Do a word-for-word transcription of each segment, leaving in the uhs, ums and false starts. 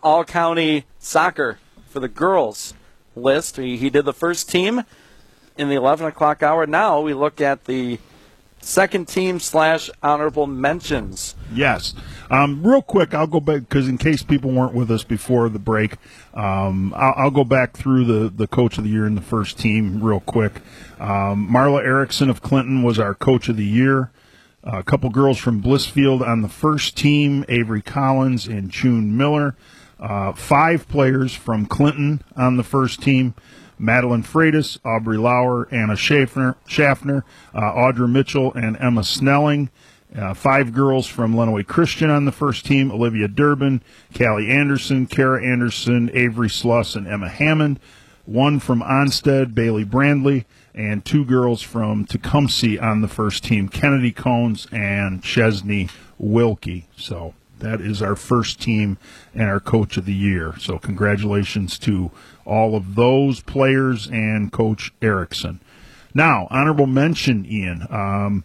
all-county soccer for the girls list. He, he did the first team in the eleven o'clock hour. Now we look at the second team slash honorable mentions. Yes. Um, real quick, I'll go back, because in case people weren't with us before the break, um, I'll, I'll go back through the, the coach of the year in the first team real quick. Um, Marla Erickson of Clinton was our coach of the year. Uh, a couple girls from Blissfield on the first team, Avery Collins and June Miller. Uh, five players from Clinton on the first team, Madeline Freitas, Aubrey Lauer, Anna Schaffner, Schaffner uh, Audra Mitchell, and Emma Snelling. Uh, five girls from Lenawee Christian on the first team, Olivia Durbin, Callie Anderson, Kara Anderson, Avery Sluss, and Emma Hammond. One from Onstead, Bailey Brandley, and two girls from Tecumseh on the first team, Kennedy Cones and Chesney Wilkie. So that is our first team and our coach of the year. So congratulations to all of those players and Coach Erickson. Now, honorable mention, Ian. Um,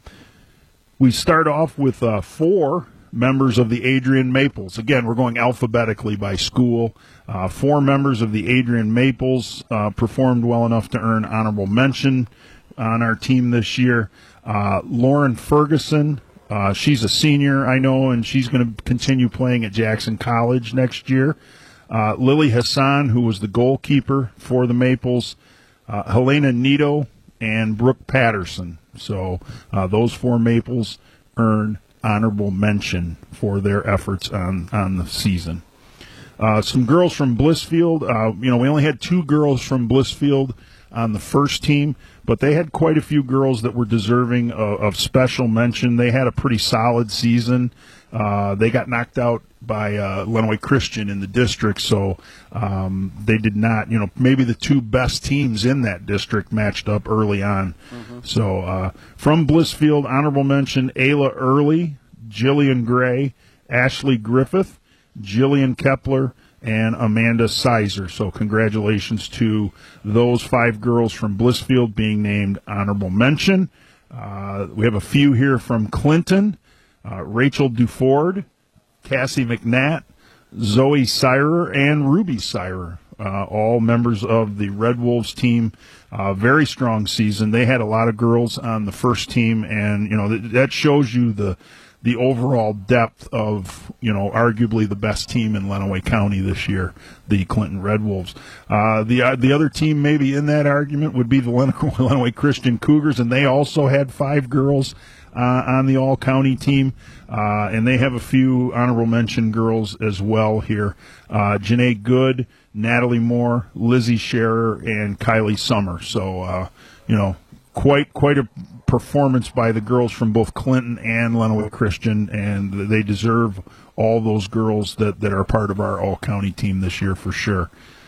we start off with uh, four members of the Adrian Maples. Again, we're going alphabetically by school. Uh, four members of the Adrian Maples uh, performed well enough to earn honorable mention on our team this year. Uh, Lauren Ferguson, uh, she's a senior, I know, and she's going to continue playing at Jackson College next year. Uh, Lily Hassan, who was the goalkeeper for the Maples. Uh, Helena Nito and Brooke Patterson. So uh, those four Maples earn honorable mention for their efforts on, on the season. Uh, some girls from Blissfield. Uh, you know, we only had two girls from Blissfield on the first team, but they had quite a few girls that were deserving of, of special mention. They had a pretty solid season. Uh, they got knocked out by uh, Lenawee Christian in the district, so um, they did not, you know, maybe the two best teams in that district matched up early on. Mm-hmm. So uh, from Blissfield, honorable mention, Ayla Early, Jillian Gray, Ashley Griffith, Jillian Kepler, and Amanda Sizer. So congratulations to those five girls from Blissfield being named honorable mention. Uh, we have a few here from Clinton. Uh, Rachel Duford, Cassie McNatt, Zoe Sirer, and Ruby Sirer, uh, all members of the Red Wolves team. Uh, very strong season. They had a lot of girls on the first team, and you know th- that shows you the the overall depth of, you know, arguably the best team in Lenawee County this year, the Clinton Red Wolves. Uh, the uh, the other team maybe in that argument would be the Len- Lenawee Christian Cougars, and they also had five girls Uh, on the all-county team, uh, and they have a few honorable mention girls as well here. Uh, Janae Good, Natalie Moore, Lizzie Scherer, and Kylie Summer. So, uh, you know, quite quite a performance by the girls from both Clinton and Lenawee Christian, and they deserve all those girls that, that are part of our all-county team this year for sure.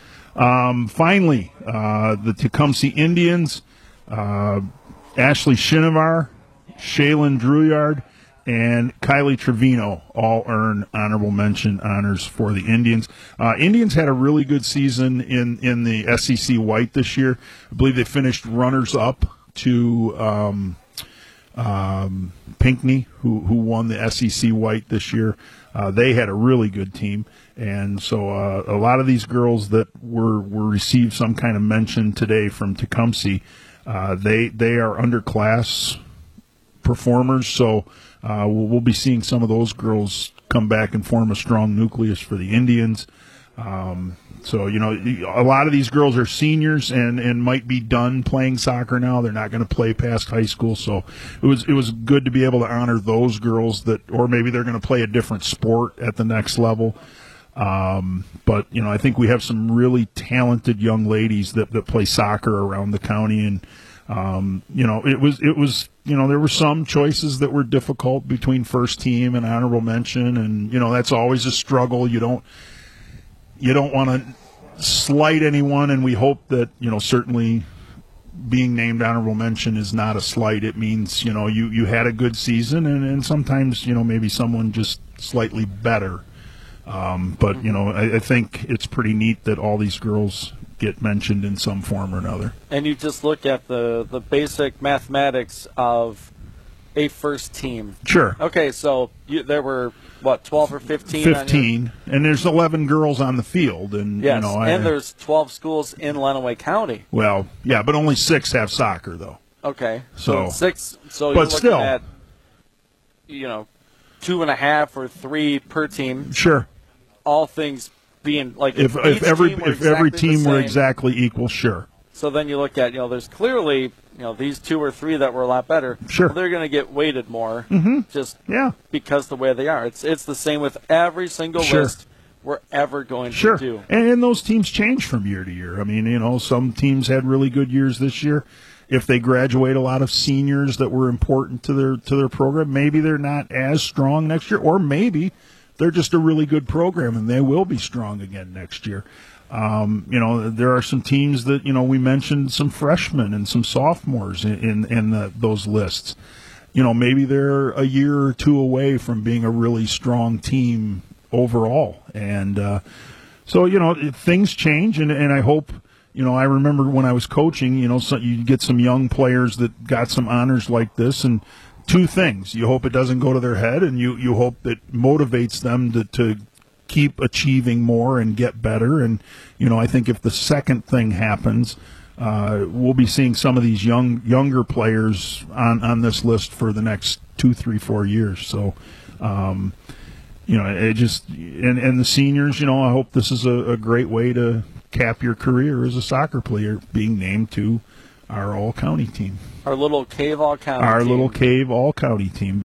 Um, finally, uh, the Tecumseh Indians, uh, Ashley Shinovar, Shaylin Drouillard, and Kylie Trevino all earn honorable mention honors for the Indians. Uh, Indians had a really good season in, in the S E C White this year. I believe they finished runners-up to um, um, Pinckney, who, who won the S E C White this year. Uh, they had a really good team. And so uh, a lot of these girls that were, were received some kind of mention today from Tecumseh, uh, they, they are underclass performers, so uh, we'll, we'll be seeing some of those girls come back and form a strong nucleus for the Indians. Um, so, you know, a lot of these girls are seniors and, and might be done playing soccer now. They're not going to play past high school, so it was it was good to be able to honor those girls that, or maybe they're going to play a different sport at the next level. Um, but, you know, I think we have some really talented young ladies that, that play soccer around the county, and Um, you know, it was, it was, you know, there were some choices that were difficult between first team and honorable mention. And, you know, that's always a struggle. You don't, you don't want to slight anyone. And we hope that, you know, certainly being named honorable mention is not a slight. It means, you know, you, you had a good season, and, and sometimes, you know, maybe someone just slightly better. Um, but, you know, I, I think it's pretty neat that all these girls get mentioned in some form or another. And you just look at the, the basic mathematics of a first team. Sure. Okay, so you, there were, what, twelve or fifteen? fifteen, and there's eleven girls on the field. And, yes, you know, and I, there's twelve schools in Lenawee County. Well, yeah, but only six have soccer, though. Okay. So, so six, so but you're looking still, at, you know, two and a half or three per team. Sure. All things being like If, if, if each every team were if every exactly team the were same, exactly equal, sure. So then you look at, you know, there's clearly, you know, these two or three that were a lot better. Sure. Well, they're going to get weighted more Mm-hmm. just Yeah. because the way they are. It's it's the same with every single Sure. list we're ever going Sure. to do. And, and those teams change from year to year. I mean, you know, some teams had really good years this year. If they graduate a lot of seniors that were important to their to their program, maybe they're not as strong next year, or maybe they're just a really good program and they will be strong again next year. Um, you know, there are some teams that, you know, we mentioned some freshmen and some sophomores in in, in the, those lists. You know, maybe they're a year or two away from being a really strong team overall. And uh, so, you know, things change, and, and I hope, you know, I remember when I was coaching, you know, so you get some young players that got some honors like this, and two things. You hope it doesn't go to their head, and you, you hope it motivates them to, to keep achieving more and get better. And, you know, I think if the second thing happens, uh, we'll be seeing some of these young younger players on, on this list for the next two, three, four years. So, um, you know, it just and, and the seniors, you know, I hope this is a, a great way to cap your career as a soccer player, being named to our all-county team. Our little Cave All County Our team. little Cave all-county team.